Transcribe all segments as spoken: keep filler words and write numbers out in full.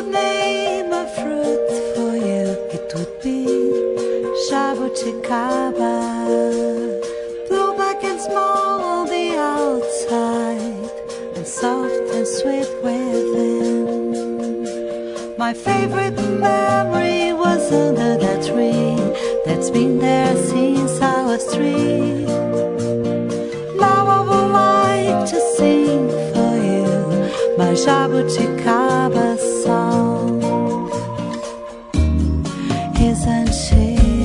could name a fruit for you, it would be jabuticaba. Blue, black and small on the outside, and soft and sweet within. My favorite memory was under that tree that's been there since I was three. Now I would like to sing for you my jabuticaba song. Isn't she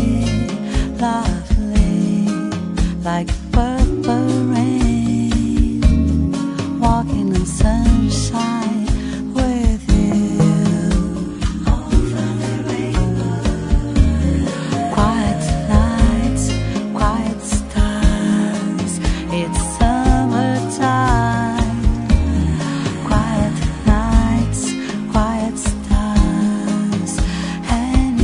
lovely, like purple rain, walking in sunshine with you over the rainbow? Quiet nights, quiet stars, it's summertime. Quiet nights, quiet stars, and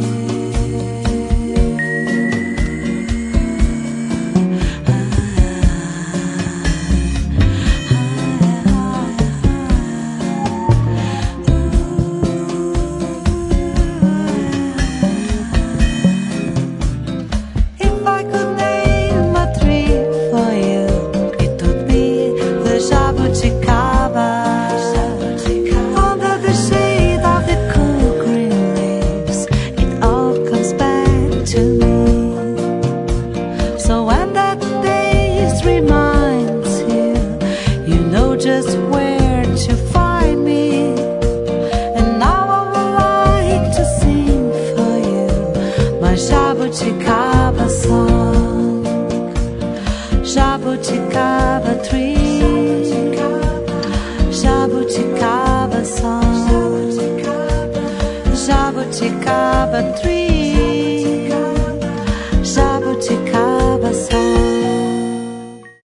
if I could name a tree for you, it would be the jabuticaba. Under the shade of the cool green leaves, it all comes back to me. So when that day reminds you, you know just where to find me. And now I would like to sing for you my jabuticaba song. Jabuticaba tree, jabuticaba song, jabuticaba tree.